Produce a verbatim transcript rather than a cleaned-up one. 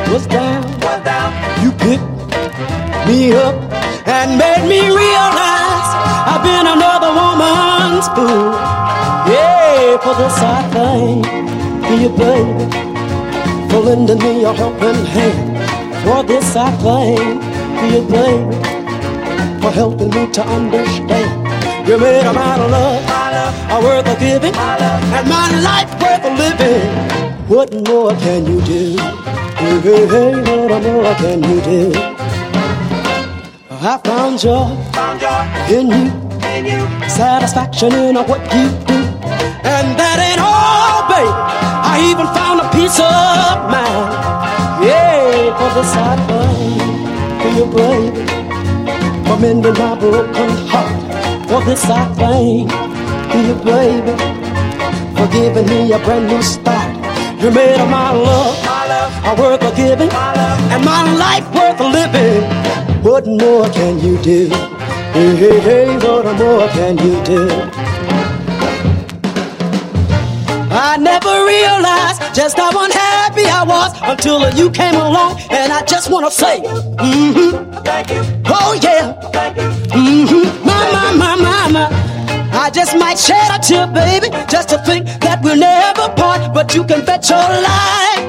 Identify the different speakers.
Speaker 1: was down, was down. You picked me up and made me realize I've been another woman's fool. Yeah, for this I thank you, baby, for lending me a helping hand. For this I thank you, baby, for helping me to understand. You made a man of love, a worth of giving, and my life worth of living. What more can you do? Hey, hey, hey, what more can you do? I found joy in you, satisfaction in what you do, and that ain't all, babe. I even found a peace of mind. Yeah, for this I thank you, baby, for mending my broken heart. For this I thank you, baby, for giving me a brand new start. You made of my love a worth of giving, and my life worth of living. What more can you do? Hey, hey, hey, what more can you do? I never realized just how unhappy I was until you came along, and I just want to say, mm-hmm, thank you. Oh yeah, thank you. Mm-hmm, my, my, my, my, my. I just might shed a tear, baby, just to think that we'll never part. But you can bet your life